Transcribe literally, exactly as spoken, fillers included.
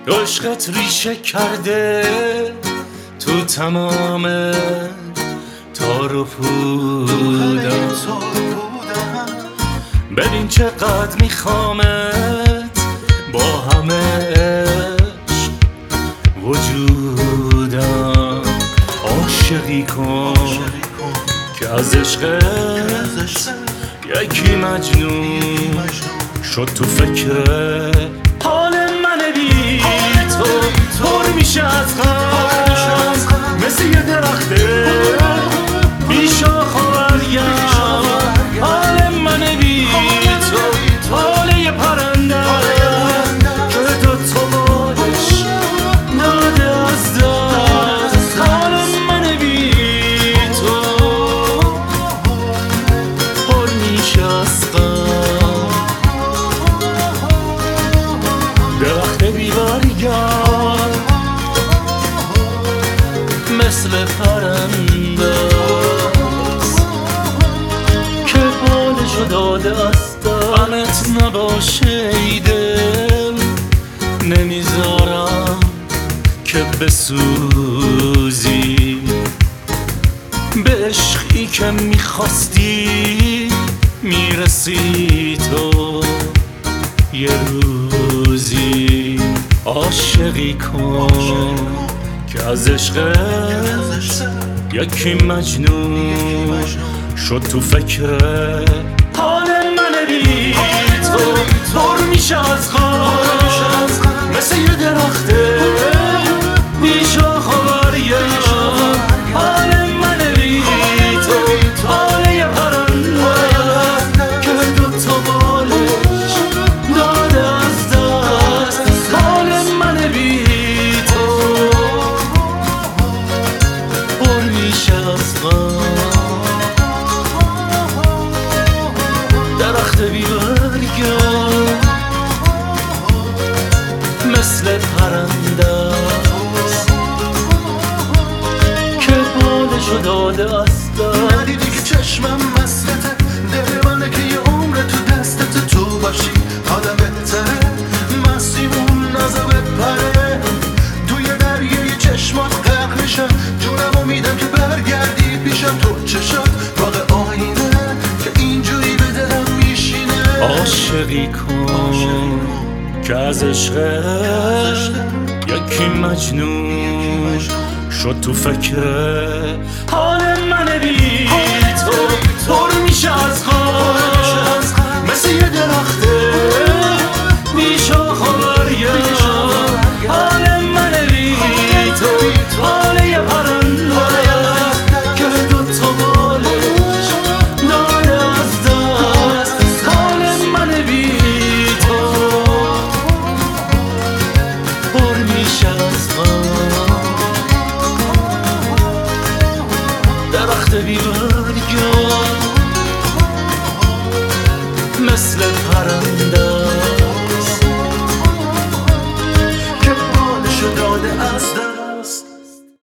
عشقت ریشه کرده تو تمام تار و پودم. ببین چقدر میخوامت با همه عشق وجودم. عاشقی کن که از عشقت یکی مجنون شد تو فکر حال من بی تو پر میشه از غم، مثل یه درخته بی شاخ و برگم. حال من بی تو حال یه پرنده که دو تا بالش داده از دست. حال من بی تو پر میشه از غم، درخت بی برگم مثل پرنده است که بالشو داده است. غمت نباشه ای دل نمیذارم که بسوزی. به عشقی که میخواستی میرسی تو یه روزی. عاشقی کن که از عشقت یکی مجنون شد تو فکر حال من بی تو پر میشه از غم، مثل یه درخته بی شاخ و برگم. حال من بی تو حال یه پرنده که دو تا بالش داده از دست. حال من بی تو پر میشه از غم، درخت بی برگم مثل پرنده است که بالشو داده است. ندیدی که چشمم مسلته، دل منه که یه عمر تو دستت تو باشی. آدم بهتره مسیمون نزا بپره، توی دریه چشمات غرق میشم. جونمو میدم که برگردی پیشم، تو چشات باغ آینه که اینجوری به دلم میشینه. عاشقی کن که از عشقت یکی مجنون شد تو فکر حال من بی